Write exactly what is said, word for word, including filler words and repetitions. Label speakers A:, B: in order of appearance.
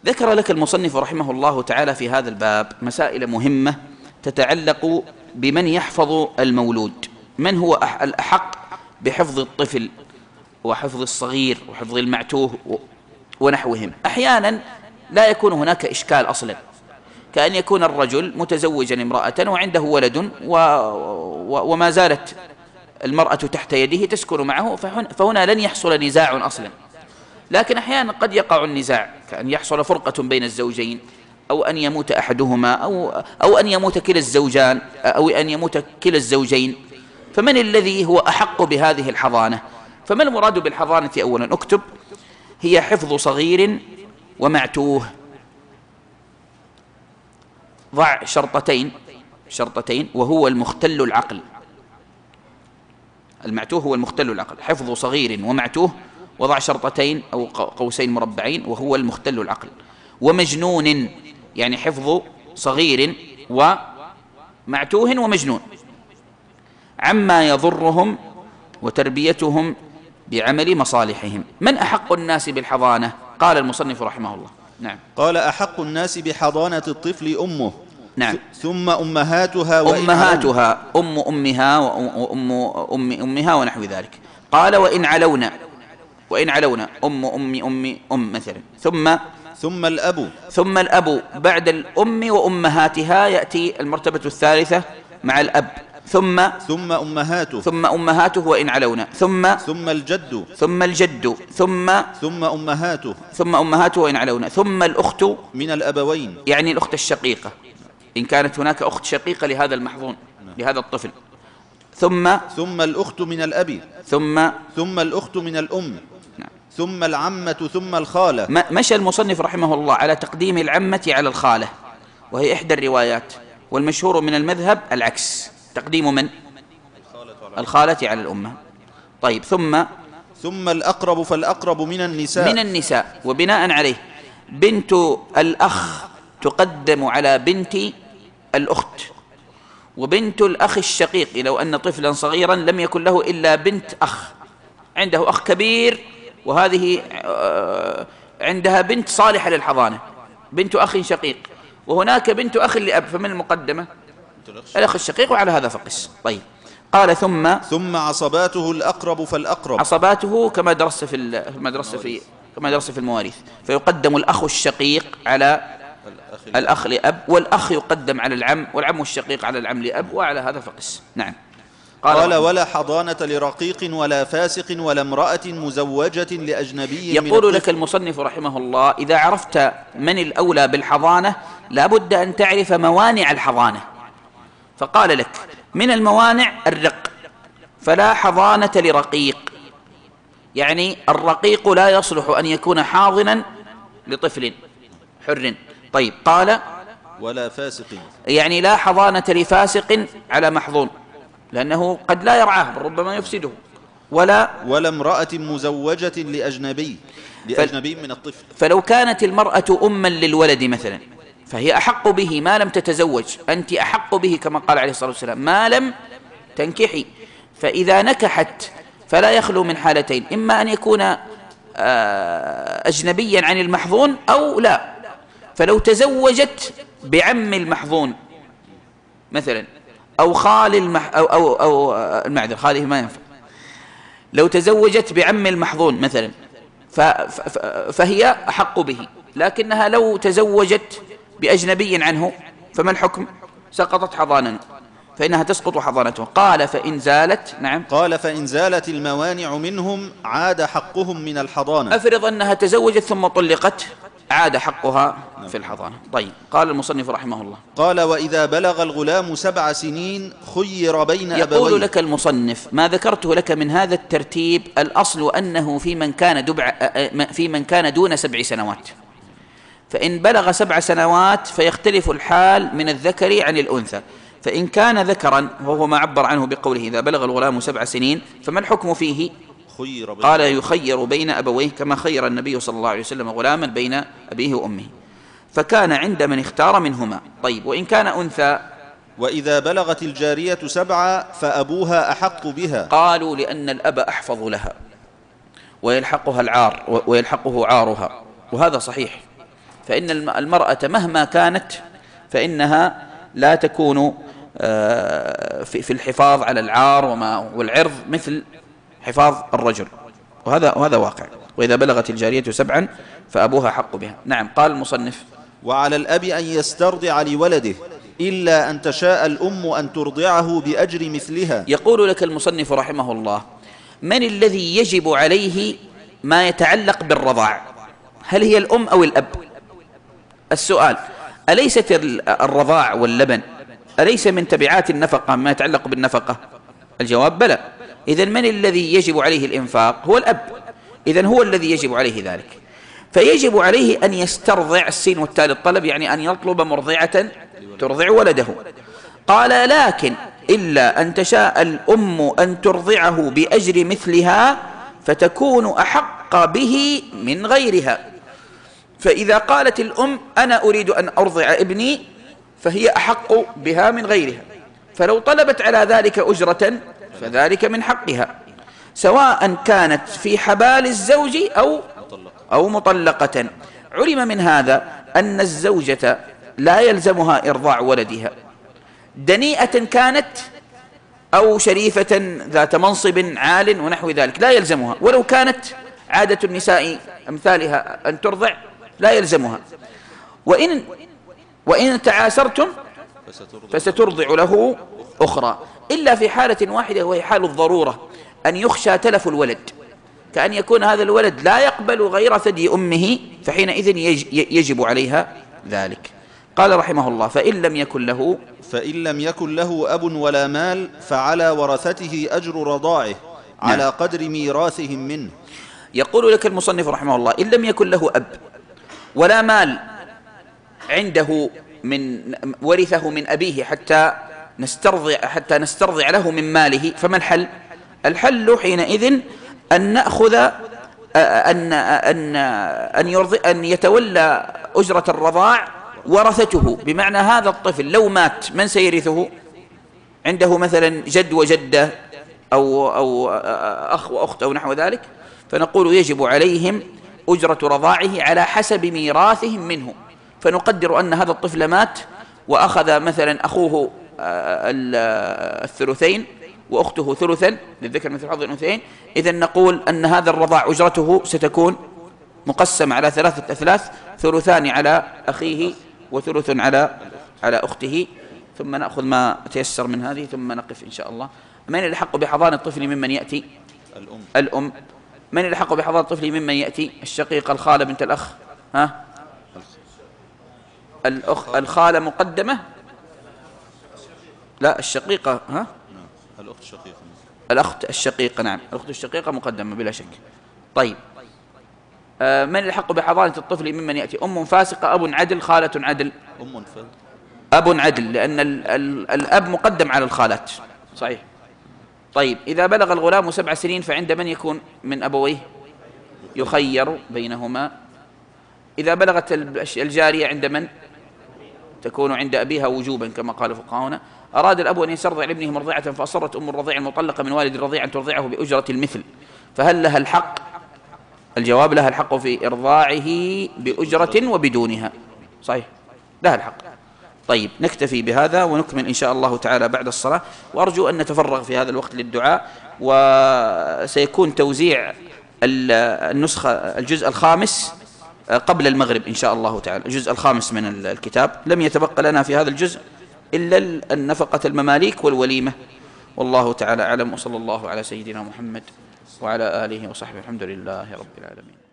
A: ذكر لك المصنف رحمه الله تعالى في هذا الباب مسائل مهمة تتعلق بمن يحفظ المولود، من هو الأحق بحفظ الطفل وحفظ الصغير وحفظ المعتوه ونحوهم. أحيانا لا يكون هناك إشكال أصلا، كأن يكون الرجل متزوجا امرأة وعنده ولد و... و... وما زالت المرأة تحت يده تسكن معه، فهنا لن يحصل نزاع أصلا. لكن أحيانا قد يقع النزاع، كأن يحصل فرقة بين الزوجين، أو أن يموت أحدهما، أو, أو أن يموت كلا الزوجان، أو أن يموت كلا الزوجين. فمن الذي هو أحق بهذه الحضانة؟ فما المراد بالحضانة؟ أولا اكتب: هي حفظ صغير ومعتوه. ضع شرطتين شرطتين وهو المختل العقل. المعتوه هو المختل العقل، حفظ صغير ومعتوه، وضع شرطتين أو قوسين مربعين وهو المختل العقل. ومجنون، يعني حفظ صغير ومعتوه ومجنون، عما يضرهم وتربيتهم بعمل مصالحهم. من أحق الناس بالحضانة؟ قال المصنف رحمه الله. نعم.
B: قال: أحق الناس بحضانة الطفل أمه.
A: نعم.
B: ثم أمهاتها وإن
A: أمهاتها، أم أمها وأم أم أمها ونحو ذلك. قال: وإن علونا، وإن علونا أم أم أم أم مثلا. ثم
B: ثم الأب
A: ثم الأب بعد الأم وأمهاتها يأتي المرتبة الثالثة مع الأب. ثم
B: ثم أمهاته
A: ثم أمهاته وإن علونا. ثم
B: ثم الجد
A: ثم الجد ثم
B: ثم أمهاته
A: ثم أمهاته وإن علونا. ثم الأخت
B: من الأبوين،
A: يعني الأخت الشقيقة إن كانت هناك أخت شقيقة لهذا المحظون، لهذا الطفل. ثم
B: ثم الأخت من الأب
A: ثم
B: ثم الأخت من الأم.
A: نعم.
B: ثم العمة ثم الخالة.
A: مشى المصنف رحمه الله على تقديم العمة على الخالة، وهي إحدى الروايات، والمشهور من المذهب العكس، تقديم من؟ الخالة على الأمة. طيب. ثم
B: ثم الأقرب فالأقرب من النساء
A: من النساء، وبناء عليه بنت الأخ تقدم على بنت الأخت، وبنت الأخ الشقيق لو أن طفلا صغيرا لم يكن له إلا بنت أخ، عنده أخ كبير وهذه عندها بنت صالحة للحضانة، بنت أخ شقيق، وهناك بنت أخ لأب، فمن المقدمة؟ الأخ الشقيق، وعلى هذا فقس. طيب. قال: ثم
B: ثم عصباته الأقرب فالأقرب.
A: عصباته كما درس في كما درس في كما درس في المواريث، فيقدم الأخ الشقيق على الأخ لأب، والأخ يقدم على العم، والعم الشقيق على العم لأب، وعلى هذا فقس. نعم.
B: قال, قال: ولا حضانة لرقيق ولا فاسق ولا امرأة مزوجة لأجنبي.
A: يقول لك المصنف رحمه الله: إذا عرفت من الأولى بالحضانة لا بد أن تعرف موانع الحضانة. فقال لك: من الموانع الرق، فلا حضانة لرقيق، يعني الرقيق لا يصلح أن يكون حاضنا لطفل حر. طيب. قال:
B: ولا فاسق،
A: يعني لا حضانة لفاسق على محظون، لأنه قد لا يرعاه بل ربما يفسده. ولا
B: ولا امرأة مزوجة لأجنبي لأجنبي من الطفل.
A: فلو كانت المرأة أما للولد مثلا فهي أحق به ما لم تتزوج، أنت أحق به كما قال عليه الصلاة والسلام: ما لم تنكحي. فإذا نكحت فلا يخلو من حالتين: إما أن يكون أجنبيا عن المحظون أو لا. فلو تزوجت بعم المحظون مثلا، أو خال المح أو أو أو المعذر خاله ما ينفع، لو تزوجت بعم المحظون مثلا فهي أحق به، لكنها لو تزوجت بأجنبي عنه فما الحكم؟ سقطت حضانة، فإنها تسقط حضانته. قال: فإن زالت. نعم.
B: قال: فإن زالت الموانع منهم عاد حقهم من الحضانة.
A: أفرض أنها تزوجت ثم طلقت، عاد حقها في الحضانة. طيب. قال المصنف رحمه الله:
B: قال: وإذا بلغ الغلام سبع سنين خير بين أبويه.
A: يقول لك المصنف: ما ذكرته لك من هذا الترتيب الأصل أنه في من كان دبع في من كان دون سبع سنوات، فإن بلغ سبع سنوات فيختلف الحال من الذكر عن الأنثى. فإن كان ذكرا وهو ما عبر عنه بقوله إذا بلغ الغلام سبع سنين، فما الحكم فيه؟
B: خير
A: قال: يخير بين أبويه كما خير النبي صلى الله عليه وسلم غلاما بين أبيه وأمه، فكان عند من اختار منهما. طيب. وإن كان أنثى؟
B: وإذا بلغت الجارية سبعة فأبوها أحق بها.
A: قالوا: لأن الأب أحفظ لها ويلحقها العار ويلحقه عارها، وهذا صحيح، فإن المرأة مهما كانت فإنها لا تكون في الحفاظ على العار والعرض مثل حفاظ الرجل، وهذا وهذا واقع. وإذا بلغت الجارية سبعا فأبوها حق بها. نعم. قال المصنف:
B: وعلى الأب أن يسترضع لولده إلا أن تشاء الأم أن ترضعه بأجر مثلها.
A: يقول لك المصنف رحمه الله: من الذي يجب عليه ما يتعلق بالرضاع؟ هل هي الأم أو الأب؟ السؤال: أليست الرضاع واللبن أليس من تبعات النفقة ما يتعلق بالنفقة؟ الجواب: بلى. إذن من الذي يجب عليه الإنفاق؟ هو الأب. إذن هو الذي يجب عليه ذلك، فيجب عليه أن يسترضع، السين والتاء للطلب، يعني أن يطلب مرضعة ترضع ولده. قال: لكن إلا أن تشاء الأم أن ترضعه بأجر مثلها فتكون أحق به من غيرها. فإذا قالت الأم: أنا أريد أن أرضع ابني، فهي أحق بها من غيرها، فلو طلبت على ذلك أجرة فذلك من حقها، سواء كانت في حبال الزوج أو أو مطلقة. علم من هذا أن الزوجة لا يلزمها إرضاع ولدها، دنيئة كانت أو شريفة ذات منصب عال ونحو ذلك، لا يلزمها. ولو كانت عادة النساء أمثالها أن ترضع لا يلزمها. وإن وإن تعاسرتم فسترضع له أخرى، إلا في حالة واحدة وهي حال الضرورة، أن يخشى تلف الولد، كأن يكون هذا الولد لا يقبل غير ثدي أمه، فحينئذ يجب عليها ذلك. قال رحمه الله: فإن لم يكن له
B: فإن لم يكن له أب ولا مال فعلى ورثته أجر رضاعه على قدر ميراثهم منه.
A: يقول لك المصنف رحمه الله: إن لم يكن له أب ولا مال عنده من ورثه من أبيه حتى نسترضع حتى نسترضع له من ماله، فما الحل؟ الحل حينئذ أن نأخذ أن أن أن يرضي أن يتولى أجرة الرضاع ورثته، بمعنى هذا الطفل لو مات من سيرثه؟ عنده مثلا جد وجدة أو أو أخ وأخت أو نحو ذلك، فنقول يجب عليهم أجرة رضاعه على حسب ميراثهم منه. فنقدر أن هذا الطفل مات وأخذ مثلا أخوه الثلثين وأخته ثلثا، للذكر مثل حظ الأنثيين، إذن نقول أن هذا الرضاع أجرته ستكون مقسم على ثلاثة أثلاث، ثلثان على أخيه وثلث على على أخته. ثم نأخذ ما تيسر من هذه ثم نقف إن شاء الله. من الحق بحضانة الطفل ممن يأتي؟
B: الأم.
A: الأم. من الحق بحضانة الطفل ممن يأتي؟ الشقيقة، الخالة، بنت الأخ. ها؟ الأخ الخالة مقدمة؟ لا، الشقيقة. ها؟
B: الأخت الشقيقة.
A: الأخت الشقيقة، نعم، الأخت الشقيقة مقدمة بلا شك. طيب، آه من الحق بحضانة الطفل ممن يأتي؟ أم فاسقة، أب عدل، خالة عدل.
B: أم فاسقة.
A: أب عدل، لأن ال ال الأب مقدم على الخالات. صحيح. طيب، إذا بلغ الغلام سبع سنين فعند من يكون من أبويه؟ يخير بينهما. إذا بلغت الجارية عند من؟ تكون عند أبيها وجوبا كما قال فقهاؤنا. أراد الأب أن يسترضع لابنه مرضعة فأصرت أم الرضيع المطلقة من والد الرضيع أن ترضعه بأجرة المثل، فهل لها الحق؟ الجواب: لها الحق في إرضاعه بأجرة وبدونها. صحيح، لها الحق. طيب، نكتفي بهذا ونكمل إن شاء الله تعالى بعد الصلاة، وأرجو أن نتفرغ في هذا الوقت للدعاء. وسيكون توزيع النسخة الجزء الخامس قبل المغرب إن شاء الله تعالى، الجزء الخامس من الكتاب. لم يتبقى لنا في هذا الجزء إلا النفقة المماليك والوليمة، والله تعالى أعلم. وصلى الله على سيدنا محمد وعلى آله وصحبه، الحمد لله رب العالمين.